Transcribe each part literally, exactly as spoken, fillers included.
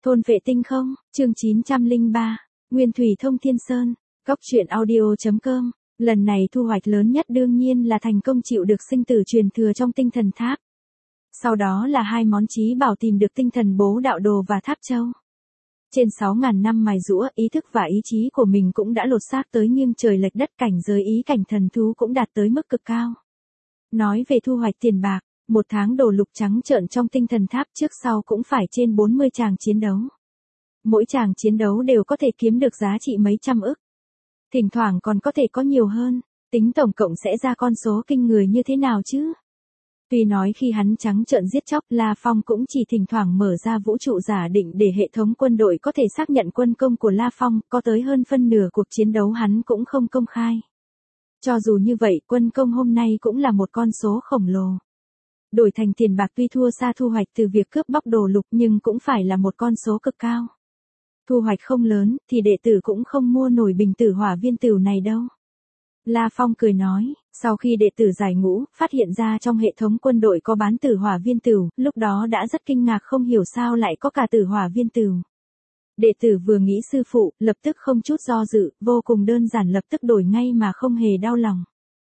Thôn vệ tinh không, chương chín trăm lẻ ba, Nguyên Thủy Thông Thiên Sơn, Cóc truyện audio.com. Lần này thu hoạch lớn nhất đương nhiên là thành công chịu được sinh tử truyền thừa trong tinh thần tháp. Sau đó là hai món chí bảo tìm được tinh thần bố đạo đồ và tháp châu. Trên sáu ngàn năm mài giũa, ý thức và ý chí của mình cũng đã lột xác tới nghiêng trời lệch đất, cảnh giới ý cảnh thần thú cũng đạt tới mức cực cao. Nói về thu hoạch tiền bạc, một tháng đồ lục trắng trợn trong tinh thần tháp trước sau cũng phải trên bốn mươi tràng chiến đấu. Mỗi tràng chiến đấu đều có thể kiếm được giá trị mấy trăm ức. Thỉnh thoảng còn có thể có nhiều hơn, tính tổng cộng sẽ ra con số kinh người như thế nào chứ? Tuy nói khi hắn trắng trợn giết chóc, La Phong cũng chỉ thỉnh thoảng mở ra vũ trụ giả định để hệ thống quân đội có thể xác nhận quân công của La Phong, có tới hơn phân nửa cuộc chiến đấu hắn cũng không công khai. Cho dù như vậy, quân công hôm nay cũng là một con số khổng lồ. Đổi thành tiền bạc tuy thua xa thu hoạch từ việc cướp bóc đồ lục nhưng cũng phải là một con số cực cao. Thu hoạch không lớn, thì đệ tử cũng không mua nổi bình tử hỏa viên tửu này đâu. La Phong cười nói, sau khi đệ tử giải ngũ, phát hiện ra trong hệ thống quân đội có bán tử hỏa viên tửu, lúc đó đã rất kinh ngạc không hiểu sao lại có cả tử hỏa viên tửu. Đệ tử vừa nghĩ sư phụ, lập tức không chút do dự, vô cùng đơn giản lập tức đổi ngay mà không hề đau lòng.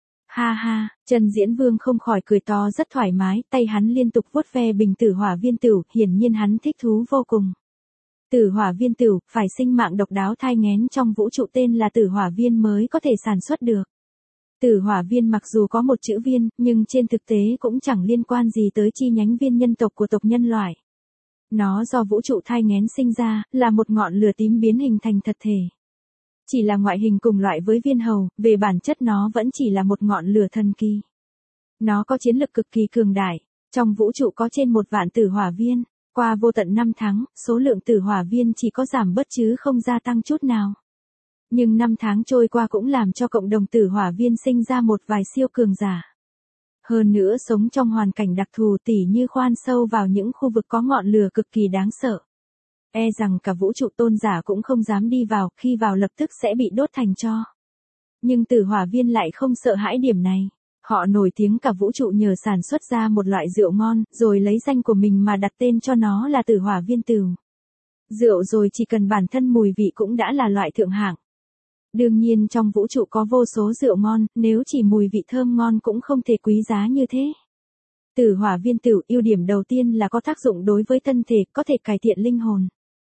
Ha ha, Trần Diễn Vương không khỏi cười to rất thoải mái, tay hắn liên tục vuốt ve bình tử hỏa viên tửu, hiển nhiên hắn thích thú vô cùng. Tử hỏa viên tửu, phải sinh mạng độc đáo thai nghén trong vũ trụ tên là tử hỏa viên mới có thể sản xuất được. Tử hỏa viên mặc dù có một chữ viên, nhưng trên thực tế cũng chẳng liên quan gì tới chi nhánh viên nhân tộc của tộc nhân loại. Nó do vũ trụ thai nghén sinh ra, là một ngọn lửa tím biến hình thành thật thể. Chỉ là ngoại hình cùng loại với viên hầu, về bản chất nó vẫn chỉ là một ngọn lửa thần kỳ. Nó có chiến lực cực kỳ cường đại, trong vũ trụ có trên một vạn tử hỏa viên. Qua vô tận năm tháng, số lượng tử hỏa viên chỉ có giảm bớt chứ không gia tăng chút nào. Nhưng năm tháng trôi qua cũng làm cho cộng đồng tử hỏa viên sinh ra một vài siêu cường giả. Hơn nữa sống trong hoàn cảnh đặc thù tỉ như khoan sâu vào những khu vực có ngọn lửa cực kỳ đáng sợ. E rằng cả vũ trụ tôn giả cũng không dám đi vào, khi vào lập tức sẽ bị đốt thành tro. Nhưng tử hỏa viên lại không sợ hãi điểm này. Họ nổi tiếng cả vũ trụ nhờ sản xuất ra một loại rượu ngon, rồi lấy danh của mình mà đặt tên cho nó là tử hỏa viên tửu. Rượu rồi chỉ cần bản thân mùi vị cũng đã là loại thượng hạng. Đương nhiên trong vũ trụ có vô số rượu ngon, nếu chỉ mùi vị thơm ngon cũng không thể quý giá như thế. Tử hỏa viên tửu ưu điểm đầu tiên là có tác dụng đối với thân thể, có thể cải thiện linh hồn.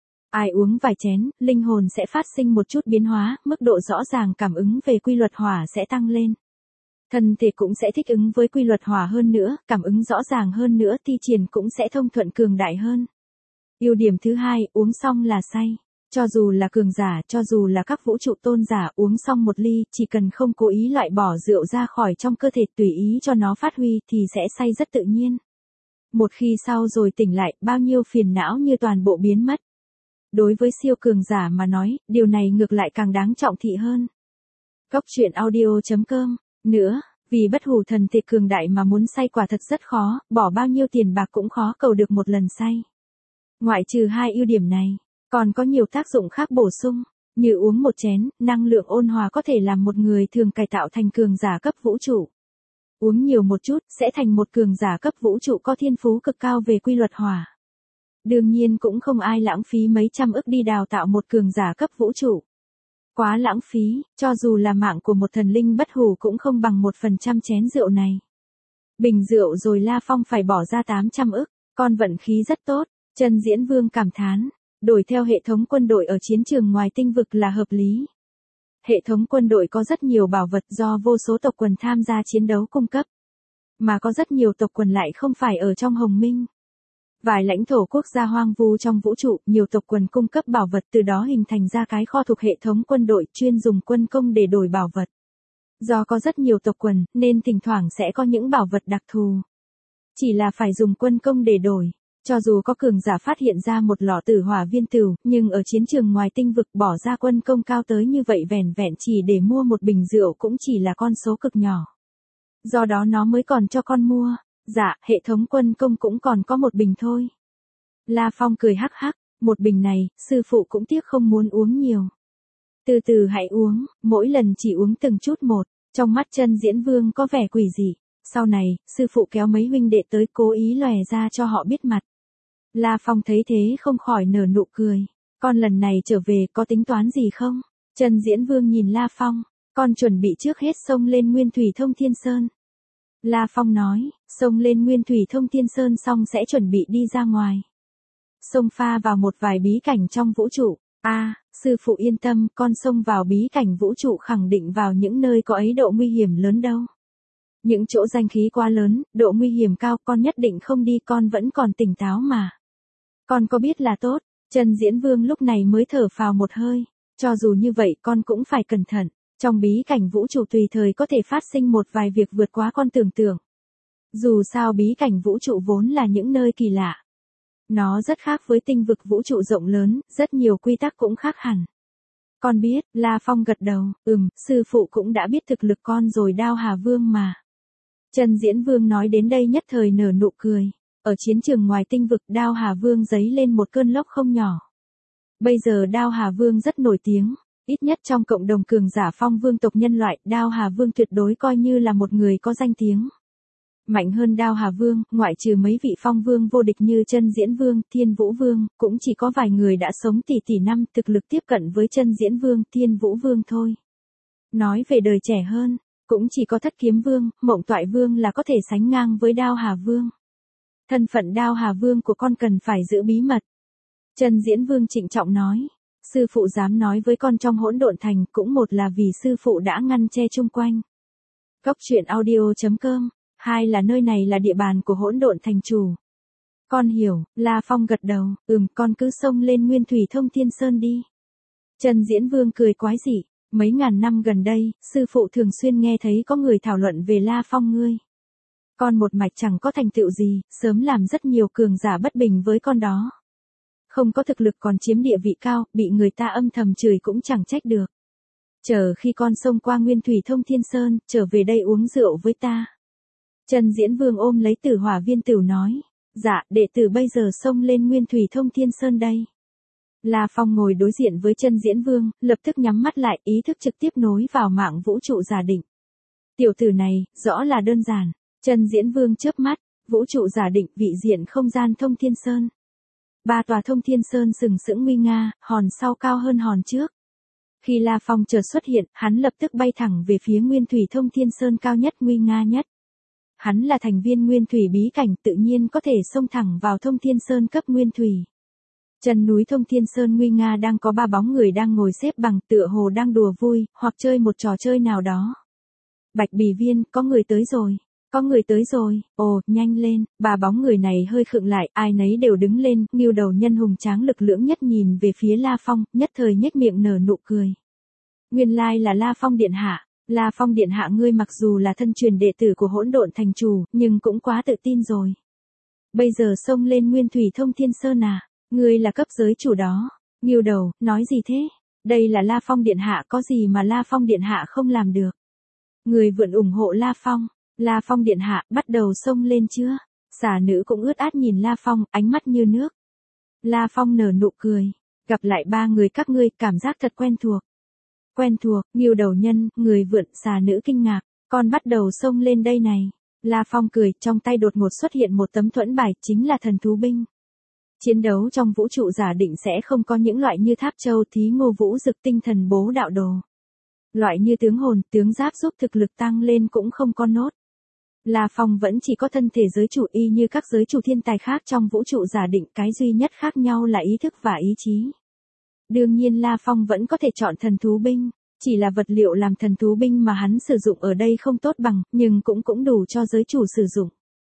Ai uống vài chén, linh hồn sẽ phát sinh một chút biến hóa, mức độ rõ ràng cảm ứng về quy luật hỏa sẽ tăng lên. Thân thể cũng sẽ thích ứng với quy luật hỏa hơn nữa, cảm ứng rõ ràng hơn nữa, thi triển cũng sẽ thông thuận cường đại hơn. Ưu điểm thứ hai, uống xong là say. Cho dù là cường giả, cho dù là các vũ trụ tôn giả uống xong một ly, chỉ cần không cố ý loại bỏ rượu ra khỏi trong cơ thể tùy ý cho nó phát huy thì sẽ say rất tự nhiên. Một khi sau rồi tỉnh lại, bao nhiêu phiền não như toàn bộ biến mất. Đối với siêu cường giả mà nói, điều này ngược lại càng đáng trọng thị hơn. Cóc truyện audio.com. Nữa, vì bất hủ thần thể cường đại mà muốn say quả thật rất khó, bỏ bao nhiêu tiền bạc cũng khó cầu được một lần say. Ngoại trừ hai ưu điểm này, còn có nhiều tác dụng khác bổ sung, như uống một chén, năng lượng ôn hòa có thể làm một người thường cải tạo thành cường giả cấp vũ trụ. Uống nhiều một chút, sẽ thành một cường giả cấp vũ trụ có thiên phú cực cao về quy luật hỏa. Đương nhiên cũng không ai lãng phí mấy trăm ức đi đào tạo một cường giả cấp vũ trụ. Quá lãng phí, cho dù là mạng của một thần linh bất hủ cũng không bằng một phần trăm chén rượu này. Bình rượu rồi La Phong phải bỏ ra tám trăm ức, con vận khí rất tốt, Trần Diễn Vương cảm thán, đổi theo hệ thống quân đội ở chiến trường ngoài tinh vực là hợp lý. Hệ thống quân đội có rất nhiều bảo vật do vô số tộc quần tham gia chiến đấu cung cấp. Mà có rất nhiều tộc quần lại không phải ở trong Hồng Minh. Vài lãnh thổ quốc gia hoang vu trong vũ trụ, nhiều tộc quần cung cấp bảo vật từ đó hình thành ra cái kho thuộc hệ thống quân đội chuyên dùng quân công để đổi bảo vật. Do có rất nhiều tộc quần, nên thỉnh thoảng sẽ có những bảo vật đặc thù. Chỉ là phải dùng quân công để đổi. Cho dù có cường giả phát hiện ra một lọ tử hỏa viên tửu, nhưng ở chiến trường ngoài tinh vực bỏ ra quân công cao tới như vậy vẻn vẹn chỉ để mua một bình rượu cũng chỉ là con số cực nhỏ. Do đó nó mới còn cho con mua. Dạ, hệ thống quân công cũng còn có một bình thôi. La Phong cười hắc hắc, một bình này, sư phụ cũng tiếc không muốn uống nhiều. Từ từ hãy uống, mỗi lần chỉ uống từng chút một, trong mắt Trân Diễn Vương có vẻ quỷ dị. Sau này, sư phụ kéo mấy huynh đệ tới cố ý lòe ra cho họ biết mặt. La Phong thấy thế không khỏi nở nụ cười. Con lần này trở về có tính toán gì không? Trần Diễn Vương nhìn La Phong. Con chuẩn bị trước hết xông lên Nguyên Thủy Thông Thiên Sơn. La Phong nói, xông lên Nguyên Thủy Thông Thiên Sơn xong sẽ chuẩn bị đi ra ngoài. Xông pha vào một vài bí cảnh trong vũ trụ. A, à, sư phụ yên tâm, con xông vào bí cảnh vũ trụ khẳng định vào những nơi có ấy độ nguy hiểm lớn đâu. Những chỗ danh khí quá lớn, độ nguy hiểm cao, con nhất định không đi, con vẫn còn tỉnh táo mà. Con có biết là tốt. Trần Diễn Vương lúc này mới thở phào một hơi. Cho dù như vậy con cũng phải cẩn thận. Trong bí cảnh vũ trụ tùy thời có thể phát sinh một vài việc vượt quá con tưởng tượng. Dù sao bí cảnh vũ trụ vốn là những nơi kỳ lạ. Nó rất khác với tinh vực vũ trụ rộng lớn, rất nhiều quy tắc cũng khác hẳn. Con biết, La Phong gật đầu, ừm, sư phụ cũng đã biết thực lực con rồi Đao Hà Vương mà. Trần Diễn Vương nói đến đây nhất thời nở nụ cười. Ở chiến trường ngoài tinh vực Đao Hà Vương giấy lên một cơn lốc không nhỏ. Bây giờ Đao Hà Vương rất nổi tiếng, ít nhất trong cộng đồng cường giả phong vương tộc nhân loại, Đao Hà Vương tuyệt đối coi như là một người có danh tiếng. Mạnh hơn Đao Hà Vương, ngoại trừ mấy vị phong vương vô địch như Chân Diễn Vương, Thiên Vũ Vương, cũng chỉ có vài người đã sống tỷ tỷ năm thực lực tiếp cận với Chân Diễn Vương, Thiên Vũ Vương thôi. Nói về đời trẻ hơn, cũng chỉ có Thất Kiếm Vương, Mộng Toại Vương là có thể sánh ngang với Đao Hà Vương. Thân phận Đao Hà Vương của con cần phải giữ bí mật. Trần Diễn Vương trịnh trọng nói. Sư phụ dám nói với con trong Hỗn Độn Thành cũng một là vì sư phụ đã ngăn che chung quanh. Góc truyện audio chấm com. Hai là nơi này là địa bàn của Hỗn Độn Thành chủ. Con hiểu, La Phong gật đầu, ừm, con cứ xông lên Nguyên Thủy Thông Thiên Sơn đi. Trần Diễn Vương cười quái dị. Mấy ngàn năm gần đây, sư phụ thường xuyên nghe thấy có người thảo luận về La Phong ngươi. Con một mạch chẳng có thành tựu gì, sớm làm rất nhiều cường giả bất bình với con đó. Không có thực lực còn chiếm địa vị cao, bị người ta âm thầm chửi cũng chẳng trách được. Chờ khi con xông qua Nguyên Thủy Thông Thiên Sơn, trở về đây uống rượu với ta. Trần Diễn Vương ôm lấy Tử Hỏa Viên Tửu nói. Dạ, đệ tử bây giờ xông lên Nguyên Thủy Thông Thiên Sơn đây. La Phong ngồi đối diện với Trần Diễn Vương, lập tức nhắm mắt lại, ý thức trực tiếp nối vào mạng vũ trụ giả định. Tiểu tử này, rõ là đơn giản. Trần Diễn Vương chớp mắt, vũ trụ giả định, vị diện không gian Thông Thiên Sơn. Ba tòa Thông Thiên Sơn sừng sững nguy nga, hòn sau cao hơn hòn trước. Khi La Phong chợt xuất hiện, hắn lập tức bay thẳng về phía Nguyên Thủy Thông Thiên Sơn cao nhất nguy nga nhất. Hắn là thành viên Nguyên Thủy bí cảnh, tự nhiên có thể xông thẳng vào Thông Thiên Sơn cấp Nguyên Thủy. Chân núi Thông Thiên Sơn nguy nga đang có ba bóng người đang ngồi xếp bằng, tựa hồ đang đùa vui, hoặc chơi một trò chơi nào đó. Bạch Bì Viên, có người tới rồi. Có người tới rồi, ồ, nhanh lên, ba bóng người này hơi khựng lại, ai nấy đều đứng lên, Ngưu Đầu Nhân hùng tráng lực lưỡng nhất nhìn về phía La Phong, nhất thời nhếch miệng nở nụ cười. Nguyên lai là La Phong điện hạ, La Phong điện hạ ngươi mặc dù là thân truyền đệ tử của Hỗn Độn Thành chủ, nhưng cũng quá tự tin rồi. Bây giờ xông lên Nguyên Thủy Thông Thiên Sơn à, ngươi là cấp giới chủ đó. Ngưu Đầu, nói gì thế? Đây là La Phong điện hạ, có gì mà La Phong điện hạ không làm được? Người vượn ủng hộ La Phong. La Phong điện hạ, bắt đầu xông lên chưa? Xà nữ cũng ướt át nhìn La Phong, ánh mắt như nước. La Phong nở nụ cười. Gặp lại ba người các ngươi, cảm giác thật quen thuộc. Quen thuộc, Ngưu Đầu Nhân, người vượn, xà nữ kinh ngạc. Con bắt đầu xông lên đây này. La Phong cười, trong tay đột ngột xuất hiện một tấm thuẫn bài, chính là thần thú binh. Chiến đấu trong vũ trụ giả định sẽ không có những loại như Tháp Châu, Thí Ngô Vũ Dực, Tinh Thần Bố Đạo Đồ. Loại như tướng hồn, tướng giáp giúp thực lực tăng lên cũng không có nốt. La Phong vẫn chỉ có thân thể giới chủ y như các giới chủ thiên tài khác trong vũ trụ giả định, cái duy nhất khác nhau là ý thức và ý chí. Đương nhiên La Phong vẫn có thể chọn thần thú binh, chỉ là vật liệu làm thần thú binh mà hắn sử dụng ở đây không tốt bằng, nhưng cũng cũng đủ cho giới chủ sử dụng.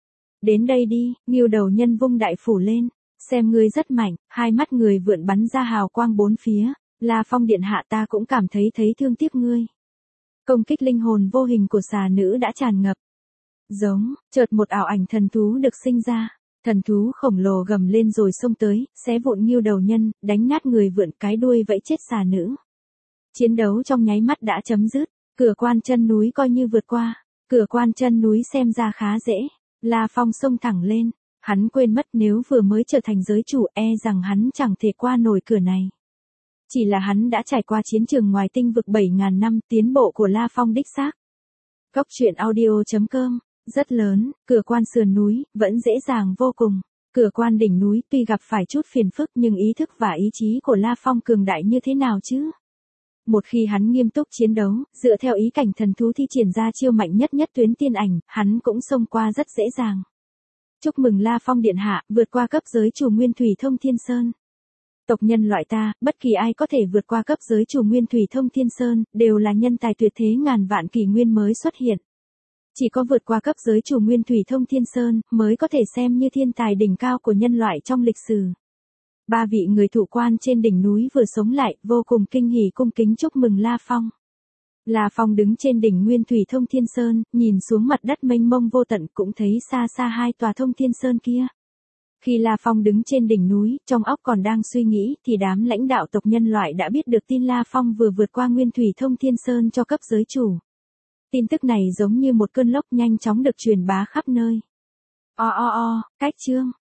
Đến đây đi, Ngưu Đầu Nhân vung đại phủ lên, xem ngươi rất mạnh, hai mắt người vượn bắn ra hào quang bốn phía, La Phong điện hạ ta cũng cảm thấy thấy thương tiếc ngươi. Công kích linh hồn vô hình của xà nữ đã tràn ngập. Giống, chợt một ảo ảnh thần thú được sinh ra, thần thú khổng lồ gầm lên rồi xông tới, xé vụn Ngưu Đầu Nhân, đánh nát người vượn, cái đuôi vẫy chết xà nữ. Chiến đấu trong nháy mắt đã chấm dứt, cửa quan chân núi coi như vượt qua, cửa quan chân núi xem ra khá dễ, La Phong xông thẳng lên, hắn quên mất nếu vừa mới trở thành giới chủ e rằng hắn chẳng thể qua nổi cửa này. Chỉ là hắn đã trải qua chiến trường ngoài tinh vực bảy ngàn năm, tiến bộ của La Phong đích xác. Góc truyện audio chấm com, rất lớn, cửa quan sườn núi, vẫn dễ dàng vô cùng. Cửa quan đỉnh núi tuy gặp phải chút phiền phức nhưng ý thức và ý chí của La Phong cường đại như thế nào chứ? Một khi hắn nghiêm túc chiến đấu, dựa theo ý cảnh thần thú thi triển ra chiêu mạnh nhất nhất tuyến tiên ảnh, hắn cũng xông qua rất dễ dàng. Chúc mừng La Phong điện hạ, vượt qua cấp giới chủ Nguyên Thủy Thông Thiên Sơn. Tộc nhân loại ta, bất kỳ ai có thể vượt qua cấp giới chủ Nguyên Thủy Thông Thiên Sơn, đều là nhân tài tuyệt thế ngàn vạn kỷ nguyên mới xuất hiện. Chỉ có vượt qua cấp giới chủ Nguyên Thủy Thông Thiên Sơn, mới có thể xem như thiên tài đỉnh cao của nhân loại trong lịch sử. Ba vị người thụ quan trên đỉnh núi vừa sống lại, vô cùng kinh hỉ cung kính chúc mừng La Phong. La Phong đứng trên đỉnh Nguyên Thủy Thông Thiên Sơn, nhìn xuống mặt đất mênh mông vô tận cũng thấy xa xa hai tòa Thông Thiên Sơn kia. Khi La Phong đứng trên đỉnh núi, trong óc còn đang suy nghĩ, thì đám lãnh đạo tộc nhân loại đã biết được tin La Phong vừa vượt qua Nguyên Thủy Thông Thiên Sơn cho cấp giới chủ. Tin tức này giống như một cơn lốc nhanh chóng được truyền bá khắp nơi. O o o, cách chương.